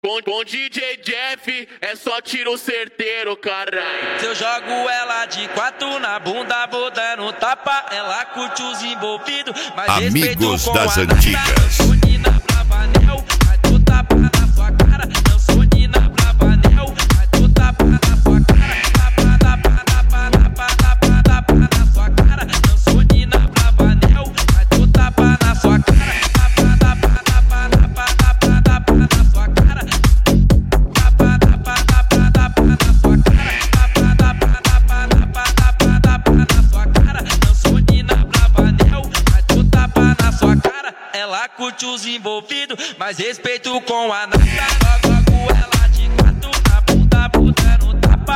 Com DJ Jeff é só tiro certeiro, caralho. Se eu jogo ela de quatro na bunda, vou dando tapa. Ela curte os envolvidos, mas Amigos das antigas. Nina Bravanel, vai tu tapa na sua cara. Eu sou Nina Bravanel, vai tu tapa na sua cara. Tapa na sua cara. Eu sou Nina Bravanel, vai tu tapa na sua cara. Tapa na sua cara. Ela curte os envolvidos, mas respeito com a nata. Jogo ela de quatro na bunda, botando tapa.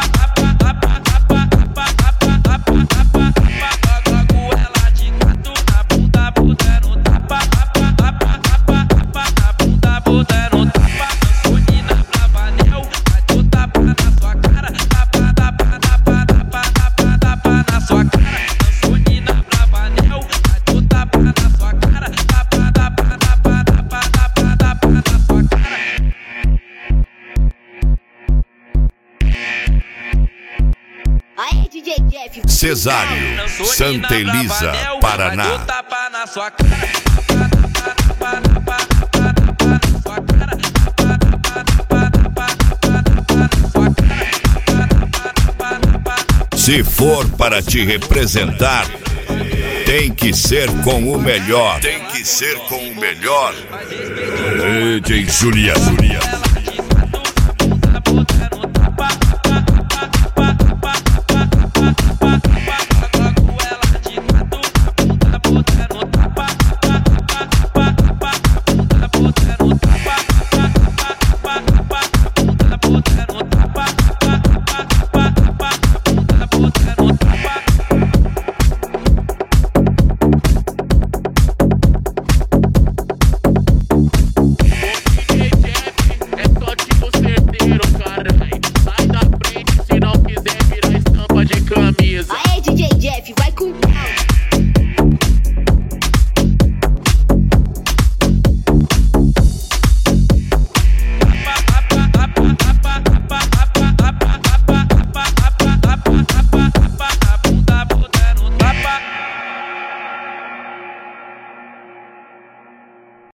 Jogo ela de quatro na bunda, botando tapa. Na bunda, botando tapa. Eu sou Nina Bravanel, vai tu tapa na sua cara. Tapa na sua cara. Eu sou Nina Bravanel, vai tu tapa na sua cara. Aí, DJ Jeff. Cesário, Santa Elisa, Paraná. Se for para te representar, tem que ser com o melhor. Tem que ser com o melhor. DJ Julia.